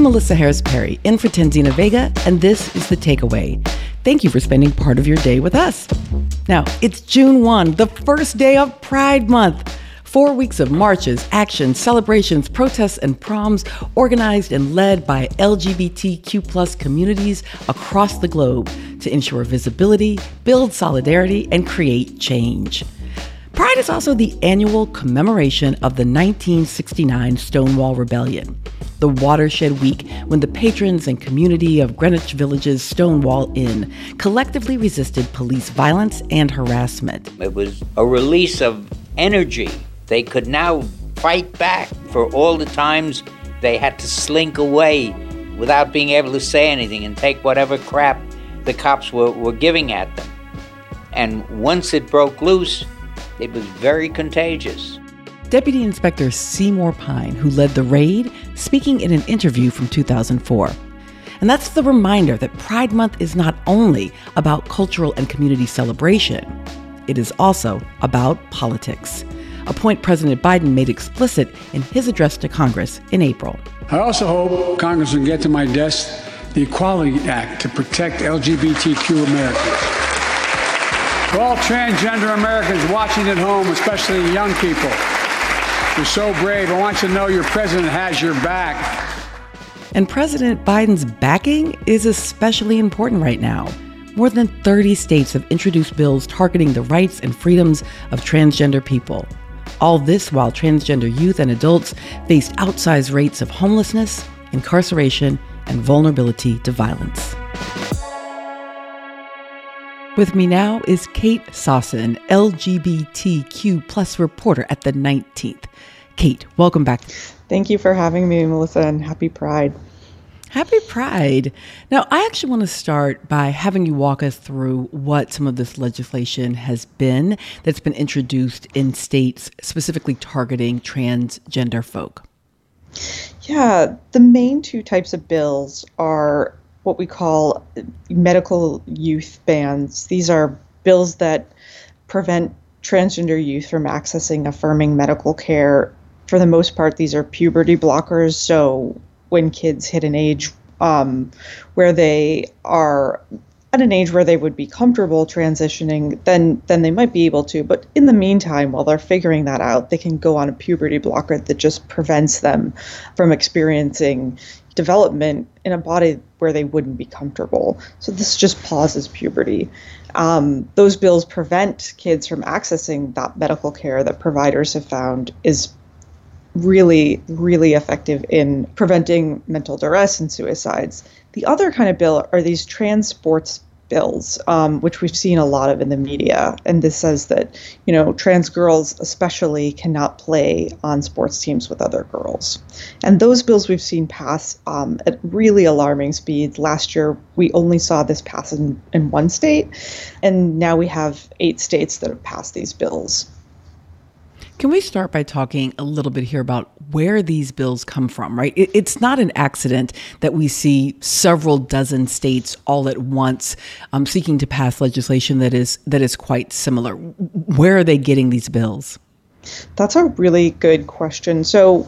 Melissa Harris Perry, in for Tanzina Vega, and this is The Takeaway. Thank you for spending part of your day with us. Now, it's June 1, the first day of Pride Month. 4 weeks of marches, actions, celebrations, protests, and proms organized and led by LGBTQ+ communities across the globe to ensure visibility, build solidarity, and create change. Pride is also the annual commemoration of the 1969 Stonewall Rebellion, the watershed week when the patrons and community of Greenwich Village's Stonewall Inn collectively resisted police violence and harassment. It was a release of energy. They could now fight back for all the times they had to slink away without being able to say anything and take whatever crap the cops were giving at them. And once it broke loose, it was very contagious. Deputy Inspector Seymour Pine, who led the raid, speaking in an interview from 2004. And that's the reminder that Pride Month is not only about cultural and community celebration, it is also about politics, a point President Biden made explicit in his address to Congress in April. I also hope Congress will get to my desk the Equality Act to protect LGBTQ Americans. For all transgender Americans watching at home, especially young people, you're so brave. I want you to know your president has your back. And President Biden's backing is especially important right now. More than 30 states have introduced bills targeting the rights and freedoms of transgender people. All this while transgender youth and adults faced outsized rates of homelessness, incarceration, and vulnerability to violence. With me now is Kate Sossin, LGBTQ+ reporter at The 19th. Kate, welcome back. Thank you for having me, Melissa, and happy Pride. Happy Pride. Now, I actually want to start by having you walk us through what some of this legislation has been that's been introduced in states specifically targeting transgender folk. Yeah, the main two types of bills are what we call medical youth bans. These are bills that prevent transgender youth from accessing affirming medical care. For the most part, these are puberty blockers, so when kids hit an age where they are at an age where they would be comfortable transitioning, then they might be able to. But in the meantime, while they're figuring that out, they can go on a puberty blocker that just prevents them from experiencing development in a body where they wouldn't be comfortable. So this just pauses puberty. Those bills prevent kids from accessing that medical care that providers have found is really, really effective in preventing mental duress and suicides. The other kind of bill are these trans sports bills, which we've seen a lot of in the media. And this says that, trans girls especially cannot play on sports teams with other girls. And those bills we've seen pass at really alarming speeds. Last year, we only saw this pass in one state, and now we have 8 states that have passed these bills. Can we start by talking a little bit here about where these bills come from, right? It's not an accident that we see several dozen states all at once seeking to pass legislation that is quite similar. Where are they getting these bills? That's a really good question. So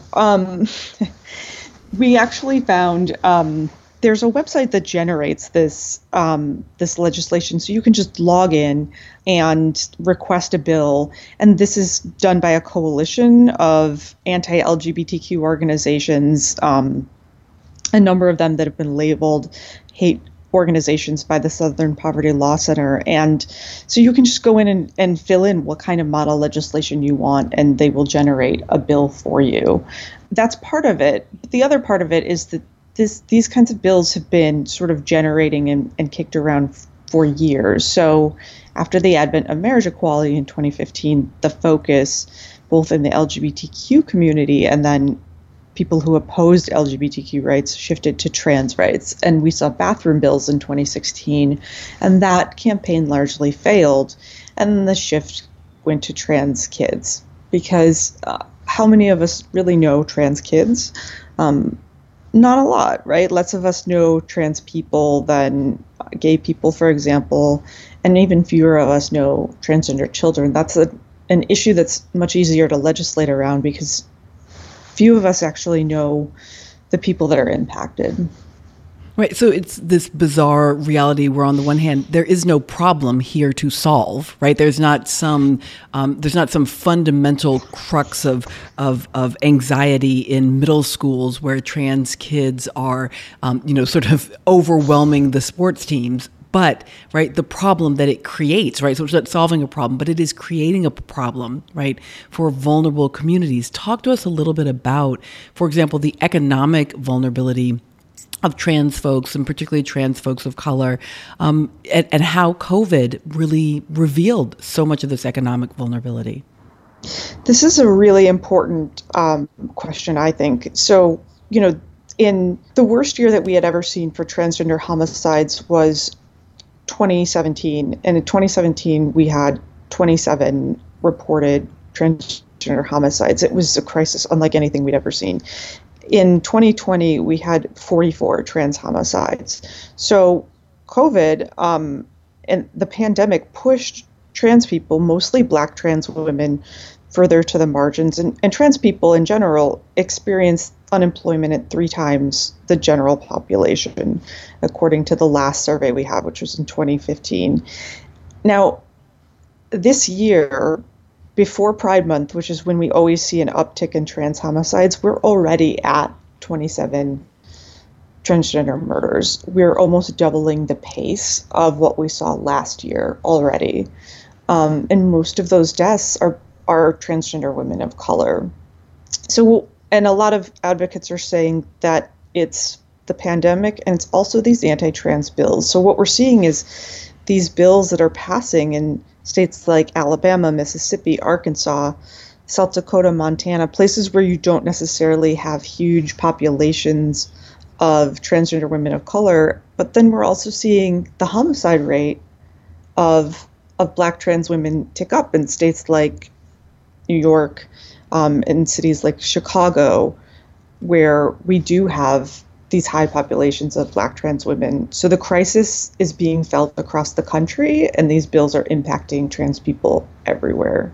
we actually found there's a website that generates this legislation. So you can just log in and request a bill. And this is done by a coalition of anti-LGBTQ organizations, a number of them that have been labeled hate organizations by the Southern Poverty Law Center. And so you can just go in and fill in what kind of model legislation you want, and they will generate a bill for you. That's part of it. But the other part of it is that these kinds of bills have been sort of generating and kicked around for years. So after the advent of marriage equality in 2015, the focus both in the LGBTQ community and then people who opposed LGBTQ rights shifted to trans rights. And we saw bathroom bills in 2016, and that campaign largely failed. And the shift went to trans kids, because how many of us really know trans kids? Not a lot, right? Less of us know trans people than gay people, for example, and even fewer of us know transgender children. That's an issue that's much easier to legislate around, because few of us actually know the people that are impacted. Right. So it's this bizarre reality where, on the one hand, there is no problem here to solve. Right. There's not some fundamental crux of anxiety in middle schools where trans kids are, sort of overwhelming the sports teams. But, right, the problem that it creates, right, so it's not solving a problem, but it is creating a problem, right, for vulnerable communities. Talk to us a little bit about, for example, the economic vulnerability of trans folks, and particularly trans folks of color, and how COVID really revealed so much of this economic vulnerability. This is a really important question, I think. So, in the worst year that we had ever seen for transgender homicides was 2017. And in 2017, we had 27 reported transgender homicides. It was a crisis unlike anything we'd ever seen. In 2020, we had 44 trans homicides. So COVID and the pandemic pushed trans people, mostly Black trans women, further to the margins. And trans people in general experienced unemployment at 3 times the general population, according to the last survey we have, which was in 2015. Now, this year, before Pride Month, which is when we always see an uptick in trans homicides, we're already at 27 transgender murders. We're almost doubling the pace of what we saw last year already. And most of those deaths are transgender women of color. So, and a lot of advocates are saying that it's the pandemic and it's also these anti-trans bills. So what we're seeing is these bills that are passing in states like Alabama, Mississippi, Arkansas, South Dakota, Montana, places where you don't necessarily have huge populations of transgender women of color. But then we're also seeing the homicide rate of Black trans women tick up in states like New York, in cities like Chicago, where we do have these high populations of Black trans women. So the crisis is being felt across the country, and these bills are impacting trans people everywhere.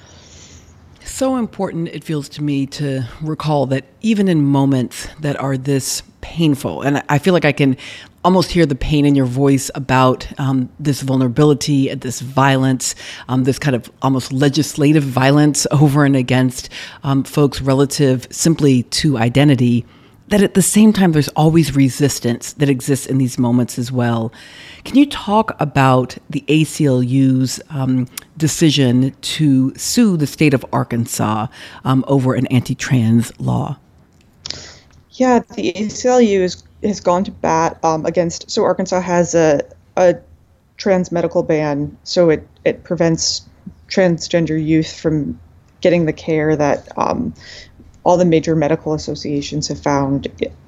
So important, it feels to me, to recall that even in moments that are this painful, and I feel like I can almost hear the pain in your voice about this vulnerability and this violence, this kind of almost legislative violence over and against folks relative simply to identity, that at the same time, there's always resistance that exists in these moments as well. Can you talk about the ACLU's decision to sue the state of Arkansas over an anti-trans law? Yeah, the ACLU has gone to bat against. So Arkansas has a trans medical ban, so it prevents transgender youth from getting the care that all the major medical associations have found,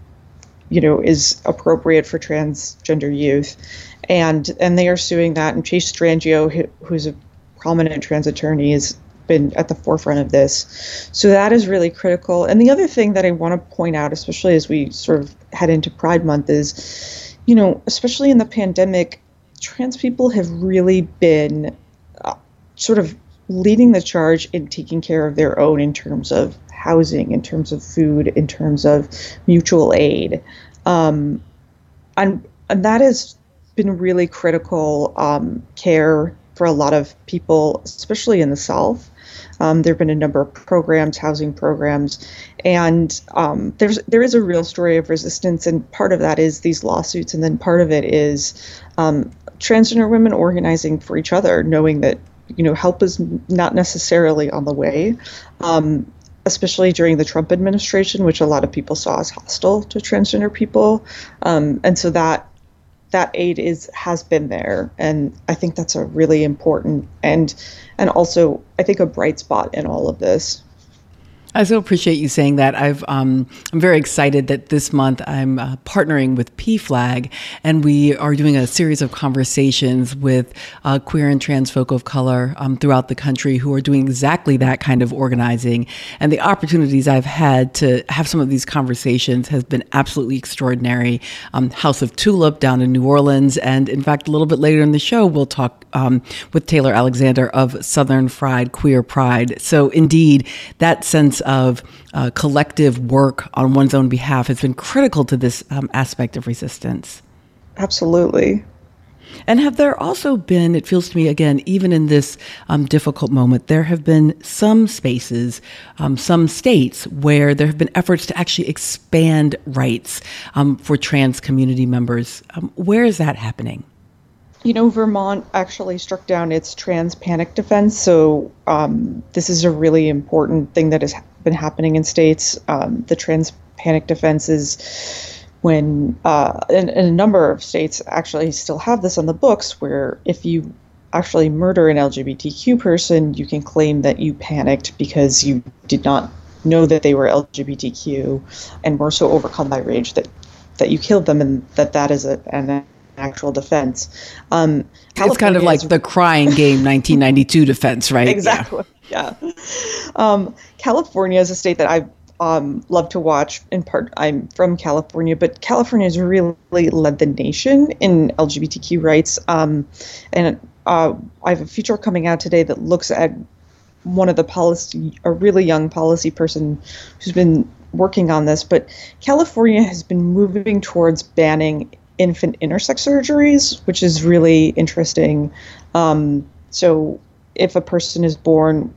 is appropriate for transgender youth, and they are suing that. And Chase Strangio, who's a prominent trans attorney, has been at the forefront of this. So that is really critical. And the other thing that I want to point out, especially as we sort of head into Pride Month, is, especially in the pandemic, trans people have really been sort of leading the charge in taking care of their own in terms of housing, in terms of food, in terms of mutual aid. And that has been really critical care for a lot of people, especially in the South. There have been a number of programs, housing programs, and there is a real story of resistance, and part of that is these lawsuits, and then part of it is transgender women organizing for each other, knowing that help is not necessarily on the way, especially during the Trump administration, which a lot of people saw as hostile to transgender people, and so that aid has been there, and I think that's a really important and also I think a bright spot in all of this. I so appreciate you saying that. I'm very excited that this month I'm partnering with PFLAG, and we are doing a series of conversations with queer and trans folk of color throughout the country who are doing exactly that kind of organizing. And the opportunities I've had to have some of these conversations has been absolutely extraordinary. House of Tulip down in New Orleans, and in fact, a little bit later in the show, we'll talk with Taylor Alexander of Southern Fried Queer Pride. So indeed, that sense of collective work on one's own behalf has been critical to this aspect of resistance. Absolutely. And have there also been, it feels to me, again, even in this difficult moment, there have been some spaces, some states where there have been efforts to actually expand rights for trans community members. Where is that happening? Vermont actually struck down its trans panic defense. So this is a really important thing that has been happening in states. The trans panic defense is when and a number of states actually still have this on the books, where if you actually murder an LGBTQ person, you can claim that you panicked because you did not know that they were LGBTQ and were so overcome by rage that you killed them, and that is an actual defense. It's kind of like the crying game 1992 defense, right? Exactly. Yeah. California is a state that I love to watch. In part, I'm from California, but California has really led the nation in LGBTQ rights. And I have a feature coming out today that looks at one of a really young policy person who's been working on this. But California has been moving towards banning infant intersex surgeries, which is really interesting. So if a person is born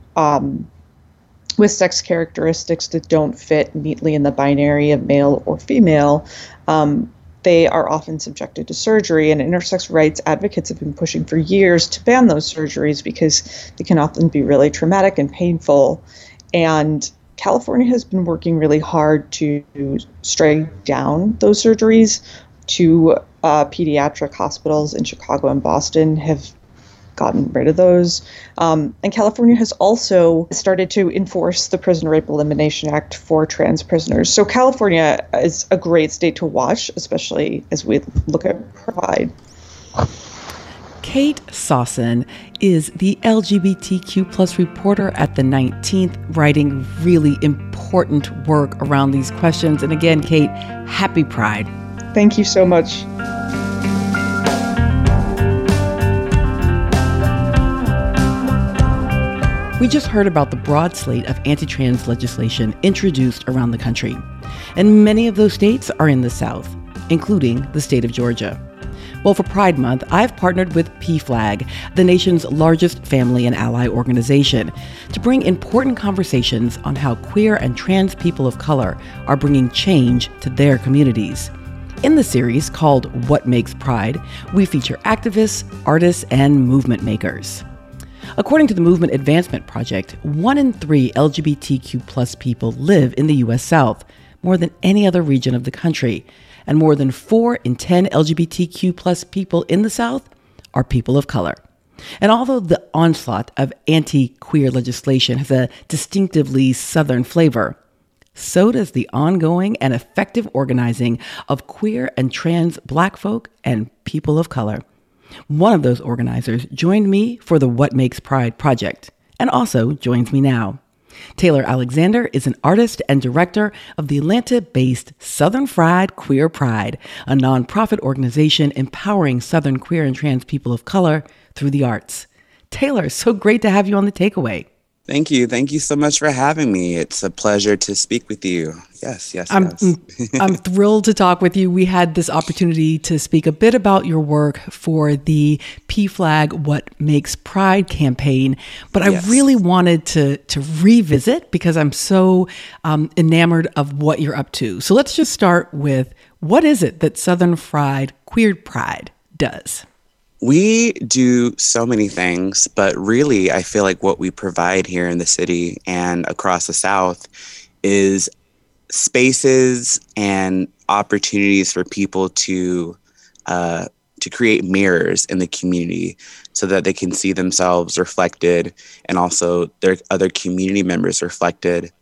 with sex characteristics that don't fit neatly in the binary of male or female, they are often subjected to surgery. And intersex rights advocates have been pushing for years to ban those surgeries because they can often be really traumatic and painful. And California has been working really hard to strike down those surgeries. Two pediatric hospitals in Chicago and Boston have gotten rid of those. And California has also started to enforce the Prison Rape Elimination Act for trans prisoners. So California is a great state to watch, especially as we look at Pride. Kate Sossin is the LGBTQ plus reporter at the 19th, writing really important work around these questions. And again, Kate, happy Pride. Thank you so much. We just heard about the broad slate of anti-trans legislation introduced around the country. And many of those states are in the South, including the state of Georgia. Well, for Pride Month, I've partnered with PFLAG, the nation's largest family and ally organization, to bring important conversations on how queer and trans people of color are bringing change to their communities. In the series called What Makes Pride, we feature activists, artists, and movement makers. According to the Movement Advancement Project, 1 in 3 LGBTQ plus people live in the U.S. South, more than any other region of the country, and more than 4 in 10 LGBTQ plus people in the South are people of color. And although the onslaught of anti-queer legislation has a distinctively Southern flavor, so does the ongoing and effective organizing of queer and trans Black folk and people of color. One of those organizers joined me for the What Makes Pride project, and also joins me now. Taylor Alexander is an artist and director of the Atlanta-based Southern Fried Queer Pride, a nonprofit organization empowering Southern queer and trans people of color through the arts. Taylor, so great to have you on The Takeaway. Thank you. Thank you so much for having me. It's a pleasure to speak with you. Yes. I'm thrilled to talk with you. We had this opportunity to speak a bit about your work for the PFLAG What Makes Pride campaign, but I really wanted to revisit because I'm so enamored of what you're up to. So let's just start with, what is it that Southern Fried Queer Pride does? We do so many things, but really I feel like what we provide here in the city and across the South is spaces and opportunities for people to create mirrors in the community so that they can see themselves reflected and also their other community members reflected.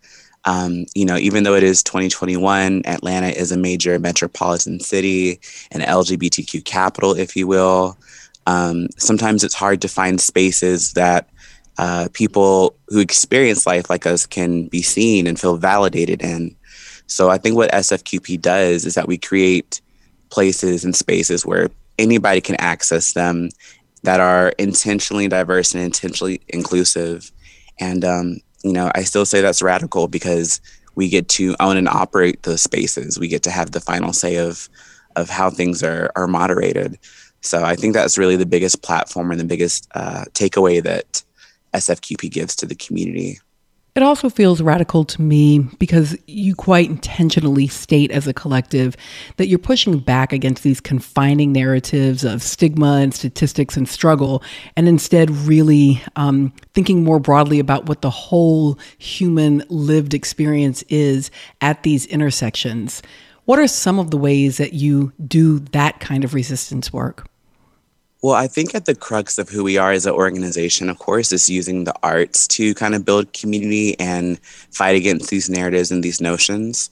Even though it is 2021, Atlanta is a major metropolitan city, an LGBTQ capital, if you will. Sometimes it's hard to find spaces that people who experience life like us can be seen and feel validated in. So I think what SFQP does is that we create places and spaces where anybody can access them, that are intentionally diverse and intentionally inclusive. And I still say that's radical because we get to own and operate those spaces. We get to have the final say of how things are moderated. So I think that's really the biggest platform and the biggest takeaway that SFQP gives to the community. It also feels radical to me because you quite intentionally state as a collective that you're pushing back against these confining narratives of stigma and statistics and struggle, and instead really thinking more broadly about what the whole human lived experience is at these intersections. What are some of the ways that you do that kind of resistance work? Well, I think at the crux of who we are as an organization, of course, is using the arts to kind of build community and fight against these narratives and these notions.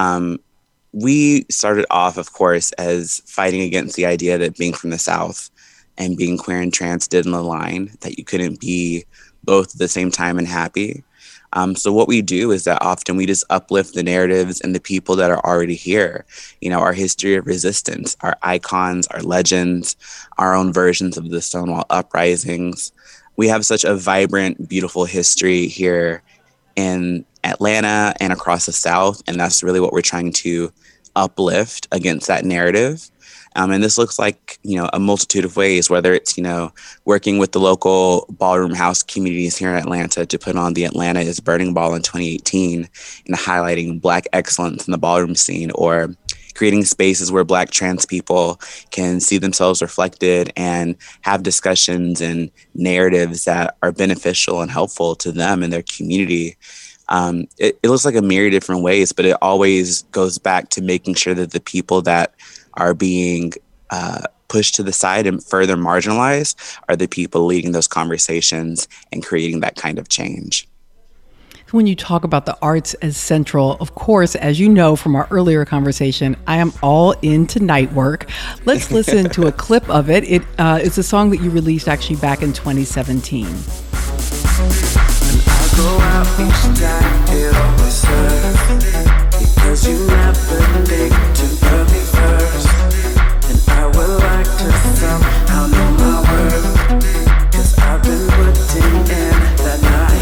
We started off, of course, as fighting against the idea that being from the South and being queer and trans didn't align, that you couldn't be both at the same time and happy. So what we do is that often we just uplift the narratives and the people that are already here. Our history of resistance, our icons, our legends, our own versions of the Stonewall uprisings. We have such a vibrant, beautiful history here in Atlanta and across the South. And that's really what we're trying to uplift against that narrative. And this looks like, a multitude of ways, whether it's, working with the local ballroom house communities here in Atlanta to put on the Atlanta is Burning Ball in 2018 and highlighting Black excellence in the ballroom scene, or creating spaces where Black trans people can see themselves reflected and have discussions and narratives that are beneficial and helpful to them and their community. It looks like a myriad of different ways, but it always goes back to making sure that the people that are being pushed to the side and further marginalized are the people leading those conversations and creating that kind of change. When you talk about the arts as central, of course, as you know from our earlier conversation, I am all into night work. Let's listen to a clip of it. It's a song that you released actually back in 2017. I go out each time, it always hurts, because you never think too early first. And I would like to somehow know my worth, because I've been putting in that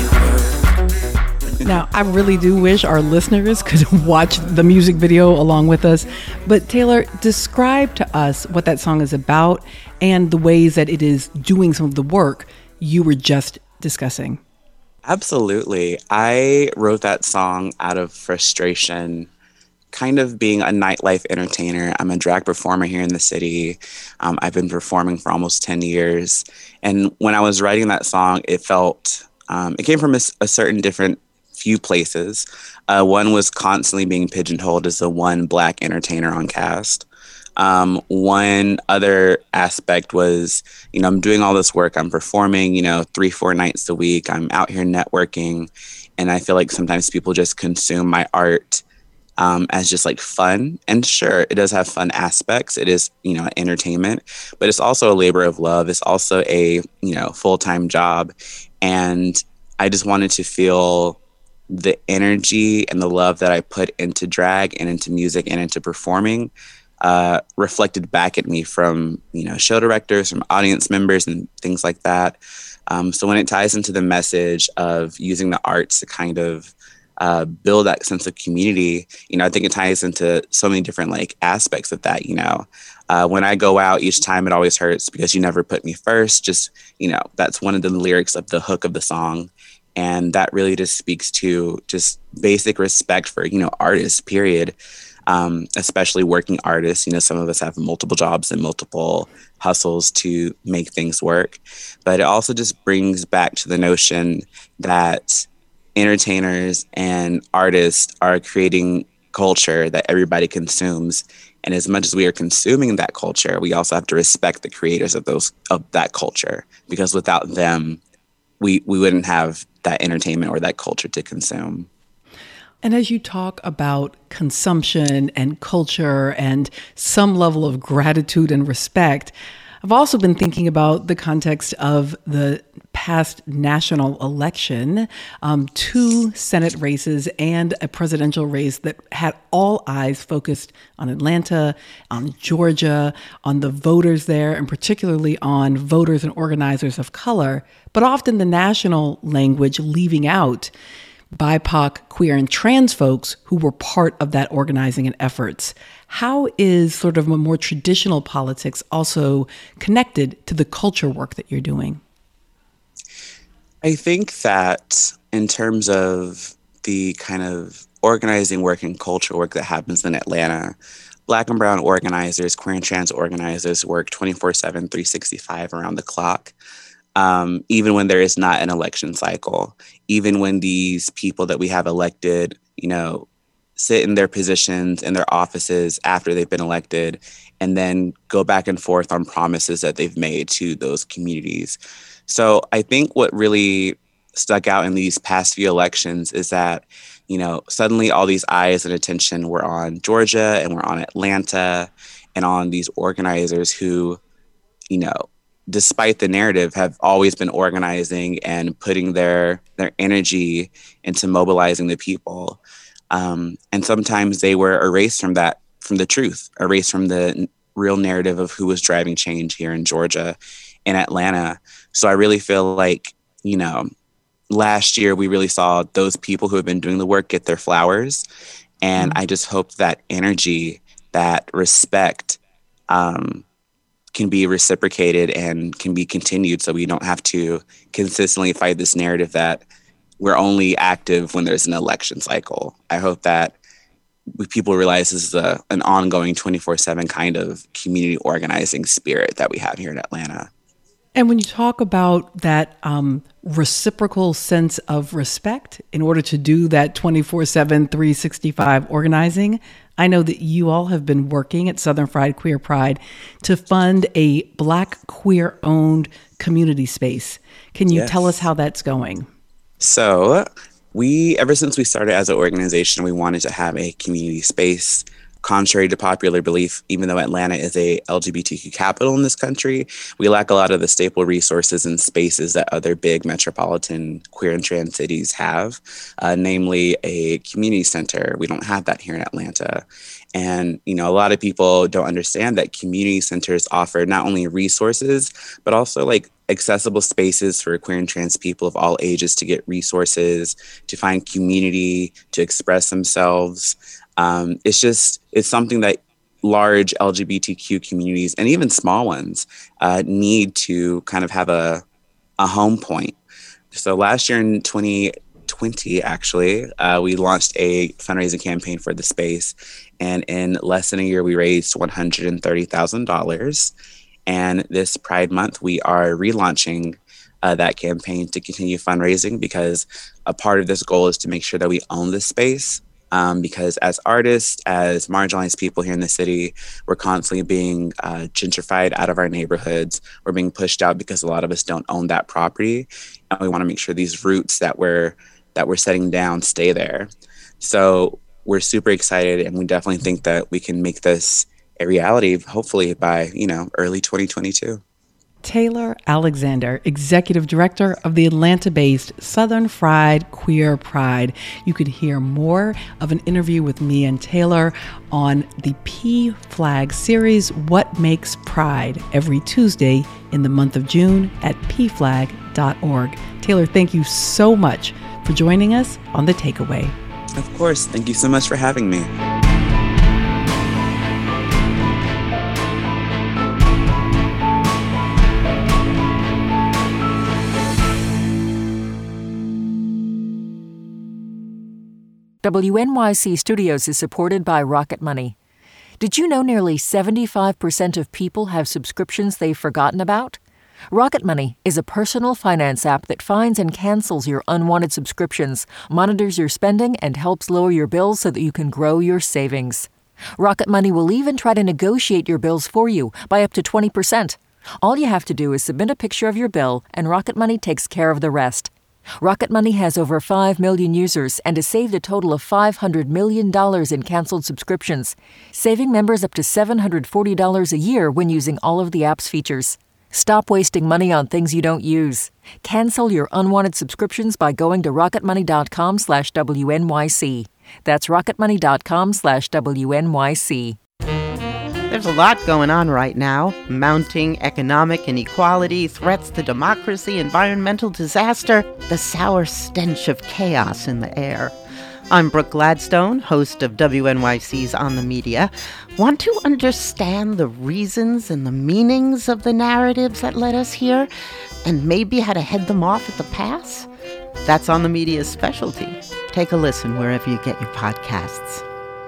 night work. Now, I really do wish our listeners could watch the music video along with us. But Taylor, describe to us what that song is about and the ways that it is doing some of the work you were just discussing. Absolutely. I wrote that song out of frustration, kind of being a nightlife entertainer. I'm a drag performer here in the city. I've been performing for almost 10 years. And when I was writing that song, it came from a certain different few places. One was constantly being pigeonholed as the one Black entertainer on cast. One other aspect was, I'm doing all this work. I'm performing, 3-4 nights a week. I'm out here networking. And I feel like sometimes people just consume my art as just like fun. And sure, it does have fun aspects. It is, entertainment, but it's also a labor of love. It's also a, full-time job. And I just wanted to feel the energy and the love that I put into drag and into music and into performing reflected back at me from, show directors, from audience members and things like that. So when it ties into the message of using the arts to kind of build that sense of community, I think it ties into so many different aspects of that. When I go out, each time it always hurts because you never put me first. Just, that's one of the lyrics of the hook of the song. And that really just speaks to just basic respect for, artists, period. Especially working artists. Some of us have multiple jobs and multiple hustles to make things work. But it also just brings back to the notion that entertainers and artists are creating culture that everybody consumes. And as much as we are consuming that culture, we also have to respect the creators of that culture, because without them, we wouldn't have that entertainment or that culture to consume. And as you talk about consumption and culture and some level of gratitude and respect, I've also been thinking about the context of the past national election, 2 Senate races and a presidential race that had all eyes focused on Atlanta, on Georgia, on the voters there, and particularly on voters and organizers of color, but often the national language leaving out BIPOC, queer, and trans folks who were part of that organizing and efforts. How is sort of a more traditional politics also connected to the culture work that you're doing? I think that in terms of the kind of organizing work and culture work that happens in Atlanta, Black and brown organizers, queer and trans organizers work 24/7, 365 around the clock. Even when there is not an election cycle, even when these people that we have elected, sit in their positions, in their offices after they've been elected, and then go back and forth on promises that they've made to those communities. So I think what really stuck out in these past few elections is that, suddenly all these eyes and attention were on Georgia and were on Atlanta and on these organizers who, despite the narrative, have always been organizing and putting their energy into mobilizing the people. And sometimes they were erased from the truth, erased from the real narrative of who was driving change here in Georgia and Atlanta. So I really feel like, last year we really saw those people who have been doing the work get their flowers. And I just hope that energy, that respect, can be reciprocated and can be continued so we don't have to consistently fight this narrative that we're only active when there's an election cycle. I hope that people realize this is an ongoing 24/7 kind of community organizing spirit that we have here in Atlanta. And when you talk about that reciprocal sense of respect in order to do that 24/7, 365 organizing, I know that you all have been working at Southern Fried Queer Pride to fund a Black queer-owned community space. Can you tell us how that's going? So ever since we started as an organization, we wanted to have a community space. Contrary to popular belief, even though Atlanta is a LGBTQ capital in this country, we lack a lot of the staple resources and spaces that other big metropolitan queer and trans cities have, namely a community center. We don't have that here in Atlanta. And, a lot of people don't understand that community centers offer not only resources, but also accessible spaces for queer and trans people of all ages to get resources, to find community, to express themselves. It's something that large LGBTQ communities and even small ones need to kind of have a home point. So last year in 2020, actually, we launched a fundraising campaign for the space. And in less than a year, we raised $130,000. And this Pride Month, we are relaunching that campaign to continue fundraising, because a part of this goal is to make sure that we own this space. Because as artists, as marginalized people here in the city, we're constantly being gentrified out of our neighborhoods. We're being pushed out because a lot of us don't own that property. And we want to make sure these roots that we're setting down stay there. So we're super excited, and we definitely think that we can make this a reality, hopefully by, early 2022. Taylor Alexander, Executive Director of the Atlanta-based Southern Fried Queer Pride. You could hear more of an interview with me and Taylor on the PFLAG series, What Makes Pride, every Tuesday in the month of June at pflag.org. Taylor, thank you so much for joining us on The Takeaway. Of course. Thank you so much for having me. WNYC Studios is supported by Rocket Money. Did you know nearly 75% of people have subscriptions they've forgotten about? Rocket Money is a personal finance app that finds and cancels your unwanted subscriptions, monitors your spending, and helps lower your bills so that you can grow your savings. Rocket Money will even try to negotiate your bills for you by up to 20%. All you have to do is submit a picture of your bill, and Rocket Money takes care of the rest. Rocket Money has over 5 million users and has saved a total of $500 million in canceled subscriptions, saving members up to $740 a year when using all of the app's features. Stop wasting money on things you don't use. Cancel your unwanted subscriptions by going to rocketmoney.com/WNYC. That's rocketmoney.com/WNYC. There's a lot going on right now. Mounting economic inequality, threats to democracy, environmental disaster, the sour stench of chaos in the air. I'm Brooke Gladstone, host of WNYC's On the Media. Want to understand the reasons and the meanings of the narratives that led us here, and maybe how to head them off at the pass? That's On the Media's specialty. Take a listen wherever you get your podcasts.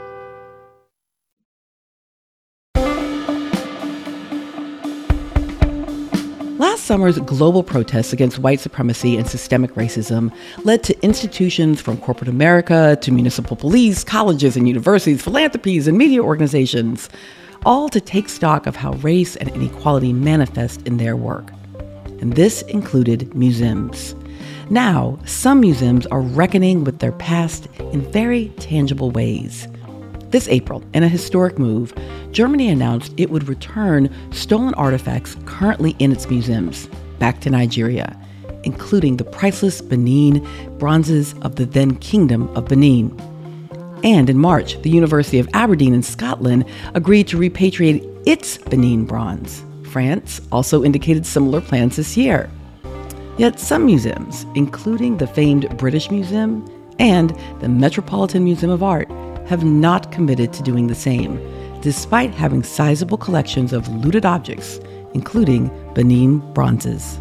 Last summer's global protests against white supremacy and systemic racism led to institutions from corporate America to municipal police, colleges and universities, philanthropies and media organizations, all to take stock of how race and inequality manifest in their work. And this included museums. Now, some museums are reckoning with their past in very tangible ways. This April, in a historic move, Germany announced it would return stolen artifacts currently in its museums back to Nigeria, including the priceless Benin bronzes of the then Kingdom of Benin. And in March, the University of Aberdeen in Scotland agreed to repatriate its Benin bronze. France also indicated similar plans this year. Yet some museums, including the famed British Museum and the Metropolitan Museum of Art, have not committed to doing the same, despite having sizable collections of looted objects, including Benin bronzes.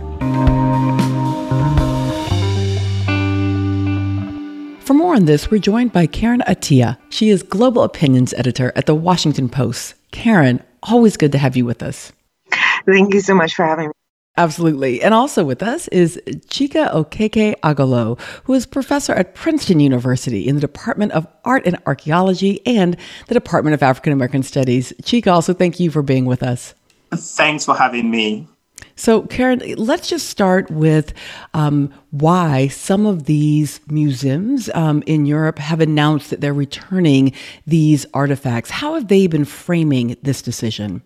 For more on this, we're joined by Karen Attiah. She is Global Opinions Editor at The Washington Post. Karen, always good to have you with us. Thank you so much for having me. Absolutely. And also with us is Chika Okeke-Agolo, who is professor at Princeton University in the Department of Art and Archaeology and the Department of African American Studies. Chika, also thank you for being with us. Thanks for having me. So, Karen, let's just start with why some of these museums in Europe have announced that they're returning these artifacts. How have they been framing this decision?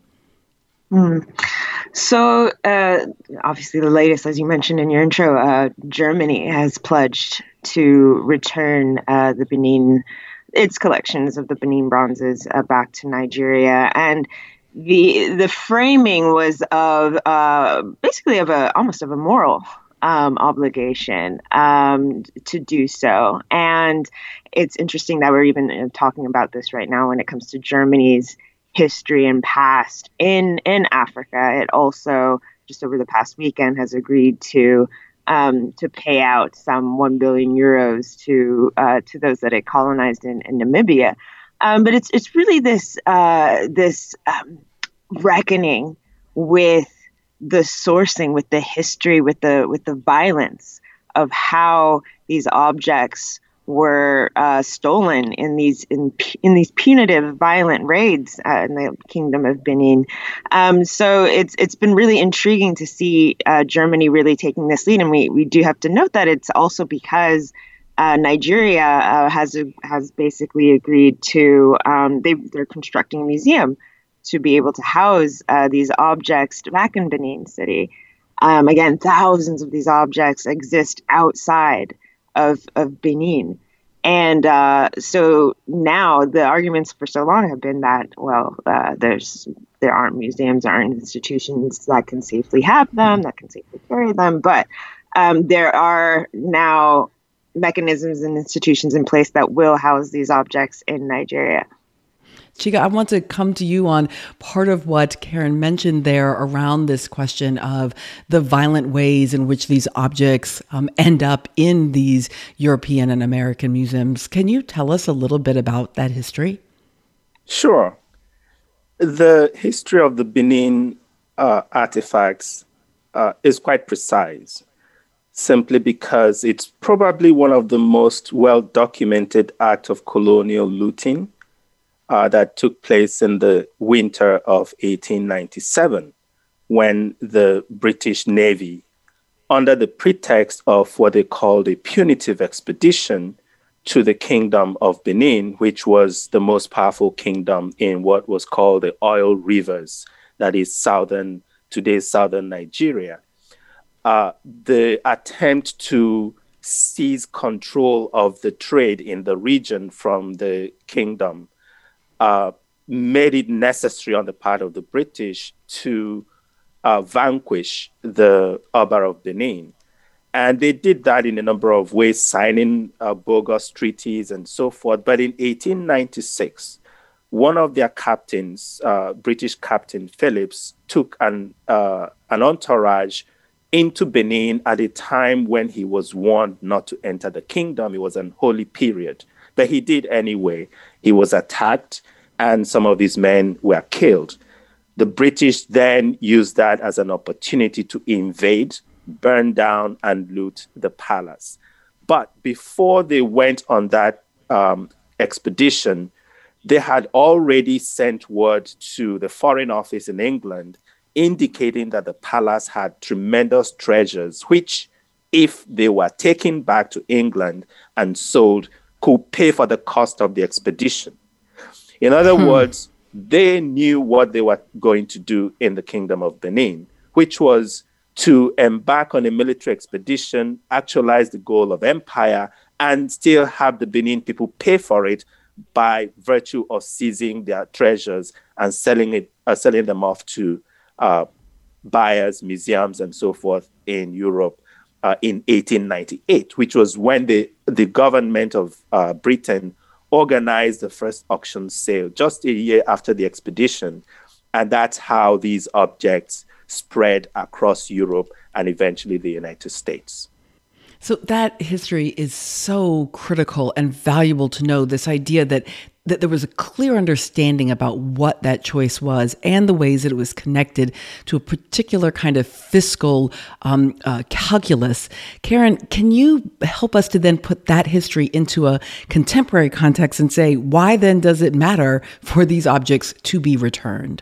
So, obviously, the latest, as you mentioned in your intro, Germany has pledged to return its collections of the Benin bronzes back to Nigeria, and the framing was of basically almost of a moral obligation to do so. And it's interesting that we're even talking about this right now when it comes to Germany's history and past in Africa. It also, just over the past weekend, has agreed to pay out some 1 billion euros to those that it colonized in Namibia. But it's really this reckoning with the sourcing, with the history, with the violence of how these objects were stolen in these punitive, violent raids in the Kingdom of Benin. So it's been really intriguing to see Germany really taking this lead, and we do have to note that it's also because Nigeria has basically agreed to they're constructing a museum to be able to house these objects back in Benin City. Again, thousands of these objects exist outside of Benin. And so now the arguments for so long have been that, well, there aren't museums, there aren't institutions that can safely have them, that can safely carry them. But there are now mechanisms and institutions in place that will house these objects in Nigeria. Chika, I want to come to you on part of what Karen mentioned there around this question of the violent ways in which these objects end up in these European and American museums. Can you tell us a little bit about that history? Sure. The history of the Benin artifacts is quite precise, simply because it's probably one of the most well-documented acts of colonial looting that took place in the winter of 1897, when the British Navy under the pretext of what they called a punitive expedition to the Kingdom of Benin, which was the most powerful kingdom in what was called the Oil Rivers, that is today's southern Nigeria. The attempt to seize control of the trade in the region from the kingdom made it necessary on the part of the British to vanquish the Oba of Benin. And they did that in a number of ways, signing bogus treaties and so forth. But in 1896, one of their captains, British Captain Phillips, took an entourage into Benin at a time when he was warned not to enter the kingdom. It was an holy period. But he did anyway. He was attacked, and some of these men were killed. The British then used that as an opportunity to invade, burn down, and loot the palace. But before they went on that expedition, they had already sent word to the Foreign Office in England indicating that the palace had tremendous treasures, which, if they were taken back to England and sold, could pay for the cost of the expedition. In other words, they knew what they were going to do in the Kingdom of Benin, which was to embark on a military expedition, actualize the goal of empire, and still have the Benin people pay for it by virtue of seizing their treasures and selling them off to buyers, museums, and so forth in Europe in 1898, which was when the government of Britain organized the first auction sale, just a year after the expedition. And that's how these objects spread across Europe and eventually the United States. So that history is so critical and valuable to know, this idea that there was a clear understanding about what that choice was and the ways that it was connected to a particular kind of fiscal calculus. Karen, can you help us to then put that history into a contemporary context and say, why then does it matter for these objects to be returned?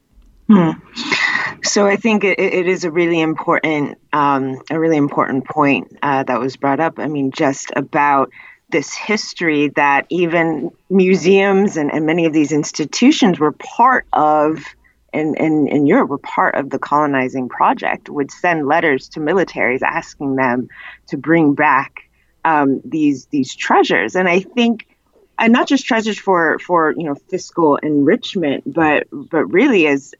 So I think it is a really important point that was brought up. I mean, just about this history that even museums and many of these institutions were part of, in Europe, were part of the colonizing project, would send letters to militaries asking them to bring back these treasures. And I think, and not just treasures for fiscal enrichment, but really as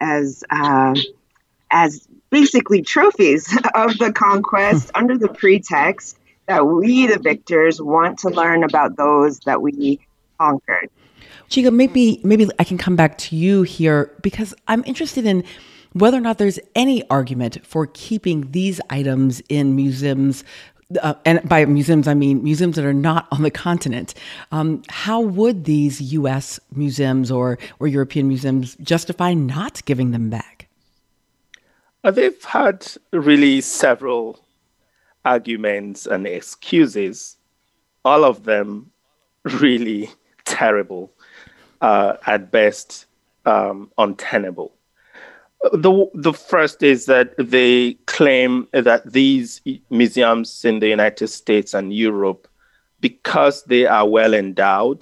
basically trophies of the conquest under the pretext that we, the victors, want to learn about those that we conquered. Chiga, maybe I can come back to you here, because I'm interested in whether or not there's any argument for keeping these items in museums. And by museums, I mean museums that are not on the continent. How would these U.S. museums or European museums justify not giving them back? They've had really several arguments and excuses, all of them really terrible, at best untenable. The first is that they claim that these museums in the United States and Europe, because they are well endowed,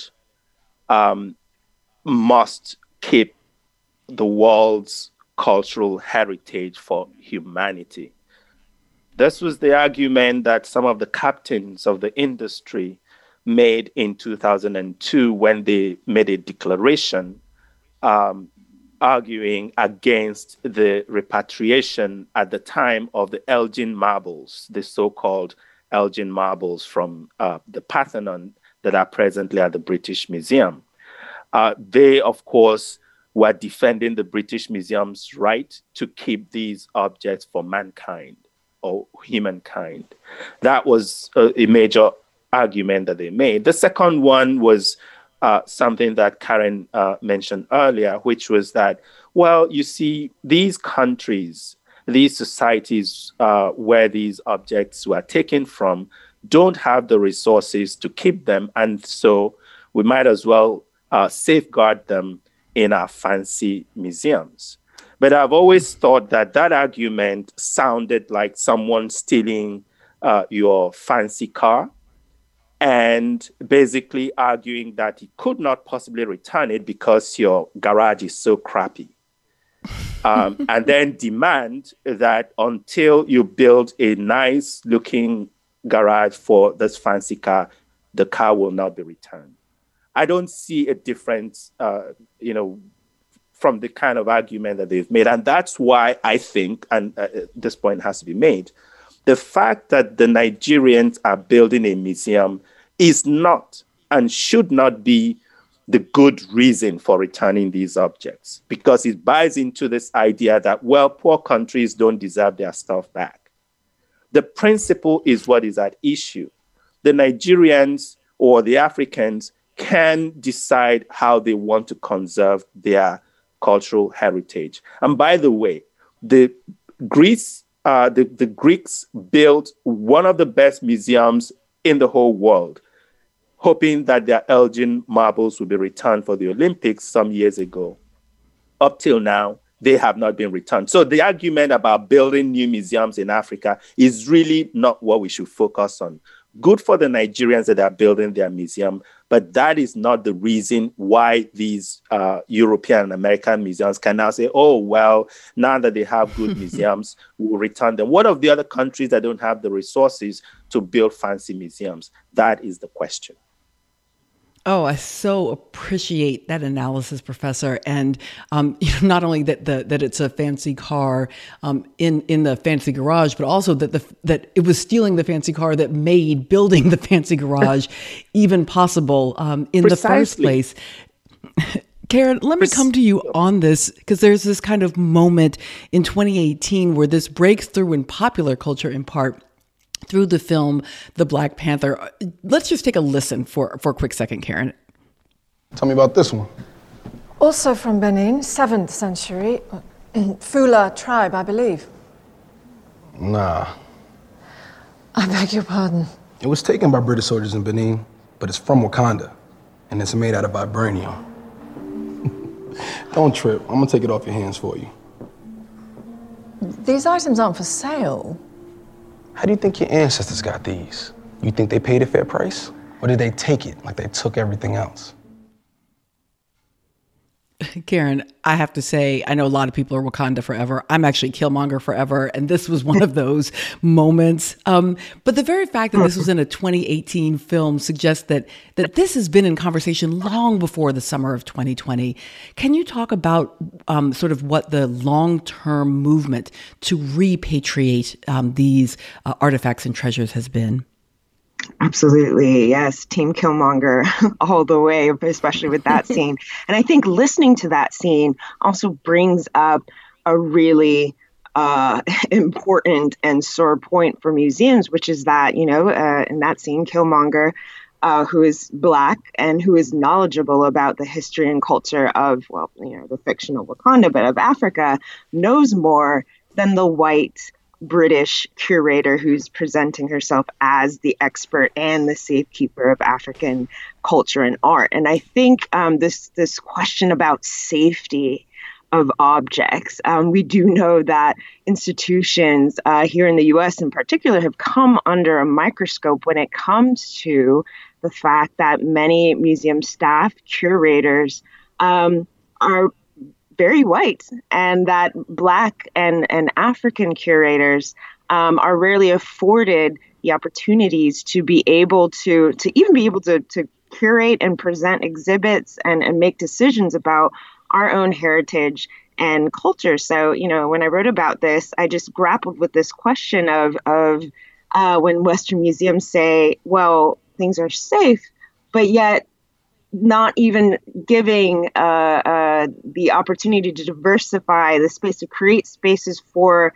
must keep the world's cultural heritage for humanity. This was the argument that some of the captains of the industry made in 2002 when they made a declaration arguing against the repatriation at the time of the Elgin marbles, the so-called Elgin marbles from the Parthenon that are presently at the British Museum. They, of course, were defending the British Museum's right to keep these objects for mankind or humankind. That was a major argument that they made. The second one was something that Karen mentioned earlier, which was that, well, you see, these countries, these societies where these objects were taken from don't have the resources to keep them, and so we might as well safeguard them in our fancy museums. But I've always thought that argument sounded like someone stealing your fancy car and basically arguing that he could not possibly return it because your garage is so crappy. And then demand that until you build a nice looking garage for this fancy car, the car will not be returned. I don't see a difference, from the kind of argument that they've made. And that's why I think, and this point has to be made, the fact that the Nigerians are building a museum is not and should not be the good reason for returning these objects, because it buys into this idea that, well, poor countries don't deserve their stuff back. The principle is what is at issue. The Nigerians or the Africans can decide how they want to conserve their cultural heritage. And by the way, the Greeks built one of the best museums in the whole world, hoping that their Elgin marbles would be returned for the Olympics some years ago. Up till now, they have not been returned. So the argument about building new museums in Africa is really not what we should focus on. Good for the Nigerians that are building their museum, but that is not the reason why these European and American museums can now say, oh, well, now that they have good museums, we'll return them. What of the other countries that don't have the resources to build fancy museums? That is the question. Oh, I so appreciate that analysis, Professor. And not only that it's a fancy car in the fancy garage, but also that it was stealing the fancy car that made building the fancy garage even possible in the first place. Karen, let me come to you on this, because there's this kind of moment in 2018 where this breaks through in popular culture, in part through the film The Black Panther. Let's just take a listen for a quick second, Karen. Tell me about this one. Also from Benin, 7th century. Fula tribe, I believe. Nah. I beg your pardon. It was taken by British soldiers in Benin, but it's from Wakanda, and it's made out of vibranium. Don't trip. I'm gonna take it off your hands for you. These items aren't for sale. How do you think your ancestors got these? You think they paid a fair price? Or did they take it like they took everything else? Karen, I have to say, I know a lot of people are Wakanda forever. I'm actually Killmonger forever. And this was one of those moments. But the very fact that this was in a 2018 film suggests that this has been in conversation long before the summer of 2020. Can you talk about sort of what the long-term movement to repatriate these artifacts and treasures has been? Absolutely. Yes. Team Killmonger all the way, especially with that scene. And I think listening to that scene also brings up a really important and sore point for museums, which is that, in that scene, Killmonger, who is Black and who is knowledgeable about the history and culture of, the fictional Wakanda, but of Africa, knows more than the white British curator who's presenting herself as the expert and the safekeeper of African culture and art. And I think this question about safety of objects, we do know that institutions here in the U.S. in particular have come under a microscope when it comes to the fact that many museum staff, curators, are very white, and that Black and African curators are rarely afforded the opportunities to be able to curate and present exhibits and make decisions about our own heritage and culture. So, when I wrote about this, I just grappled with this question of when Western museums say, well, things are safe, but yet not even giving the opportunity to diversify the space, to create spaces for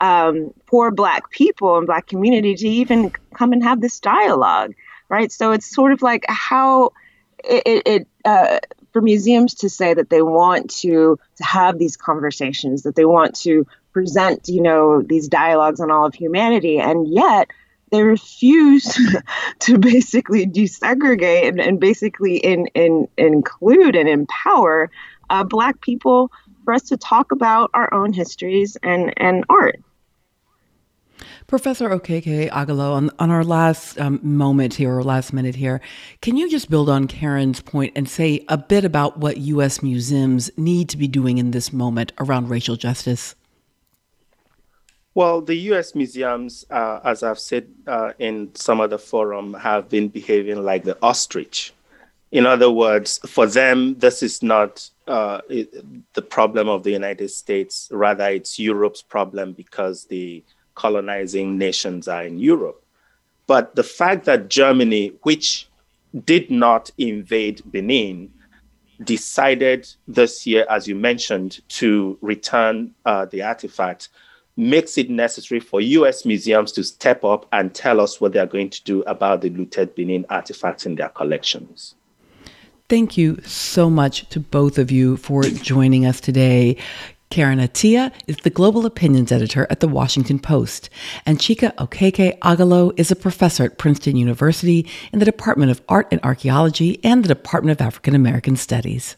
Black people and Black community to even come and have this dialogue, right? So it's sort of like how it for museums to say that they want to have these conversations, that they want to present, these dialogues on all of humanity, and yet they refuse to basically desegregate and basically include and empower Black people for us to talk about our own histories and art. Professor Okeke Agalo, on our last moment here, or last minute here, can you just build on Karen's point and say a bit about what U.S. museums need to be doing in this moment around racial justice? Well, the U.S. museums, as I've said in some of the forum, have been behaving like the ostrich. In other words, for them, this is not the problem of the United States. Rather, it's Europe's problem because the colonizing nations are in Europe. But the fact that Germany, which did not invade Benin, decided this year, as you mentioned, to return the artifact, makes it necessary for U.S. museums to step up and tell us what they're going to do about the looted Benin artifacts in their collections. Thank you so much to both of you for joining us today. Karen Attiah is the Global Opinions Editor at The Washington Post, and Chika Okeke Agalo is a professor at Princeton University in the Department of Art and Archaeology and the Department of African American Studies.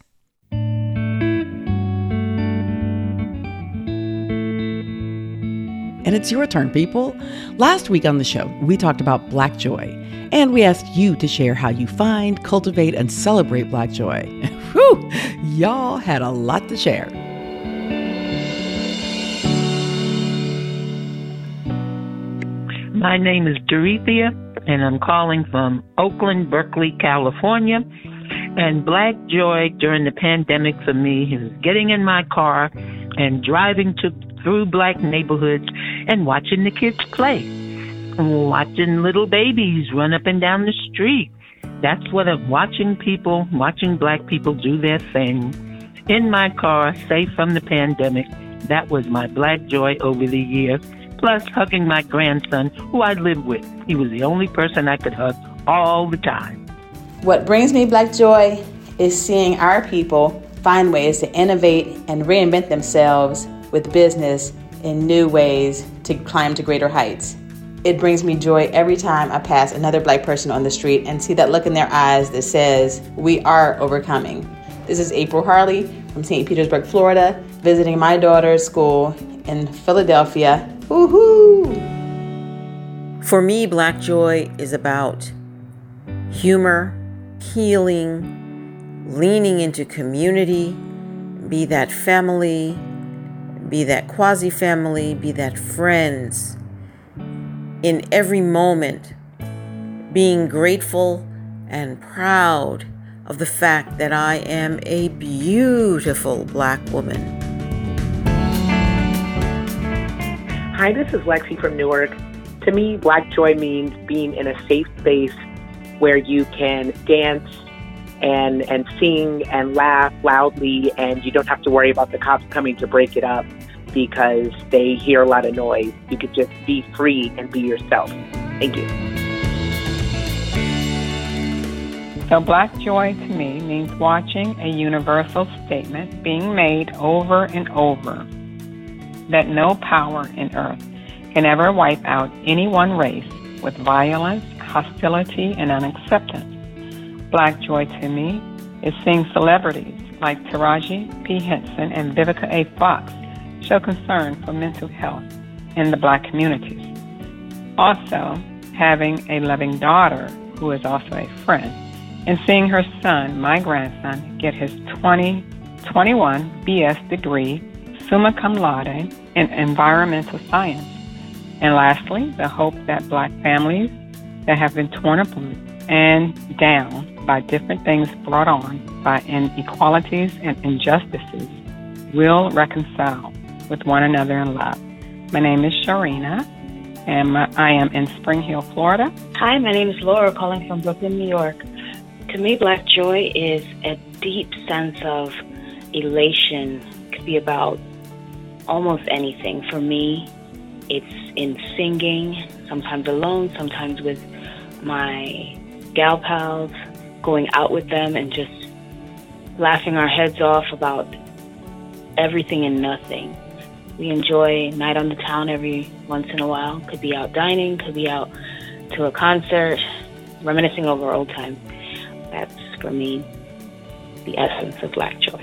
And it's your turn, people. Last week on the show, we talked about Black joy, and we asked you to share how you find, cultivate, and celebrate Black joy. Whew, y'all had a lot to share. My name is Dorethia, and I'm calling from Oakland, Berkeley, California. And Black joy during the pandemic for me is getting in my car and driving through Black neighborhoods and watching the kids play, watching little babies run up and down the street. That's what watching Black people do their thing in my car, safe from the pandemic. That was my Black joy over the year. Plus hugging my grandson, who I live with. He was the only person I could hug all the time. What brings me Black joy is seeing our people find ways to innovate and reinvent themselves with business in new ways to climb to greater heights. It brings me joy every time I pass another Black person on the street and see that look in their eyes that says, we are overcoming. This is April Harley from St. Petersburg, Florida, visiting my daughter's school in Philadelphia. Woohoo! For me, Black joy is about humor, healing, leaning into community, be that family, be that quasi-family, be that friends. In every moment, being grateful and proud of the fact that I am a beautiful Black woman. Hi, this is Lexi from Newark. To me, Black joy means being in a safe space where you can dance and sing and laugh loudly, and you don't have to worry about the cops coming to break it up because they hear a lot of noise. You could just be free and be yourself. Thank you. So Black joy to me means watching a universal statement being made over and over that no power in earth can ever wipe out any one race with violence, hostility, and unacceptance. Black joy to me is seeing celebrities like Taraji P. Henson and Vivica A. Fox show concern for mental health in the Black communities. Also, having a loving daughter who is also a friend, and seeing her son, my grandson, get his 2021 BS degree, summa cum laude, in environmental science. And lastly, the hope that Black families that have been torn apart and down by different things brought on by inequalities and injustices will reconcile with one another in love. My name is Sharina, and I am in Spring Hill, Florida. Hi, my name is Laura, calling from Brooklyn, New York. To me, Black joy is a deep sense of elation. It could be about almost anything. For me, it's in singing, sometimes alone, sometimes with my gal pals, going out with them and just laughing our heads off about everything and nothing. We enjoy night on the town every once in a while. Could be out dining, could be out to a concert, reminiscing over old times. That's, for me, the essence of Black joy.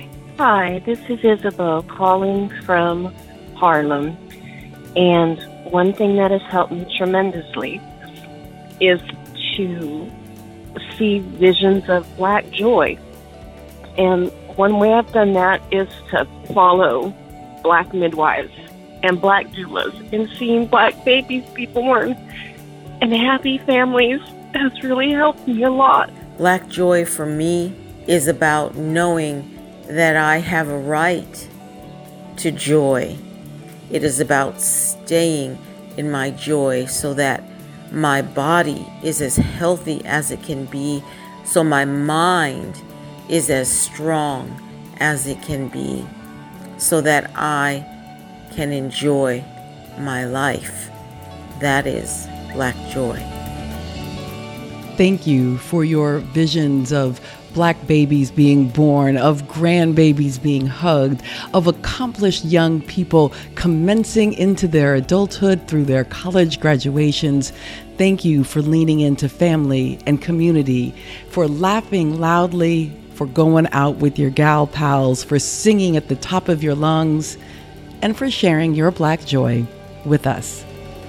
Hi, this is Isabel calling from Harlem. And one thing that has helped me tremendously is to see visions of Black joy. And one way I've done that is to follow Black midwives and Black doulas, and seeing Black babies be born and happy families has really helped me a lot. Black joy for me is about knowing that I have a right to joy. It is about staying in my joy so that my body is as healthy as it can be, so my mind is as strong as it can be, so that I can enjoy my life. That is Black joy. Thank you for your visions of Black babies being born, of grandbabies being hugged, of accomplished young people commencing into their adulthood through their college graduations. Thank you for leaning into family and community, for laughing loudly, for going out with your gal pals, for singing at the top of your lungs, and for sharing your Black joy with us.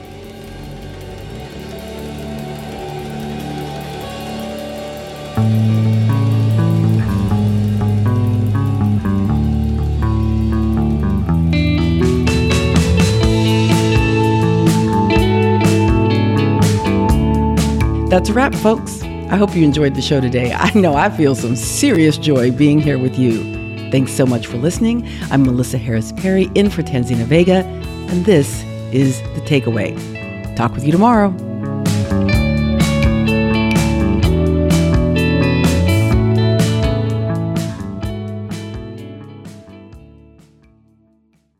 That's a wrap, folks. I hope you enjoyed the show today. I know I feel some serious joy being here with you. Thanks so much for listening. I'm Melissa Harris Perry in for Tanzina Vega, and this is The Takeaway. Talk with you tomorrow.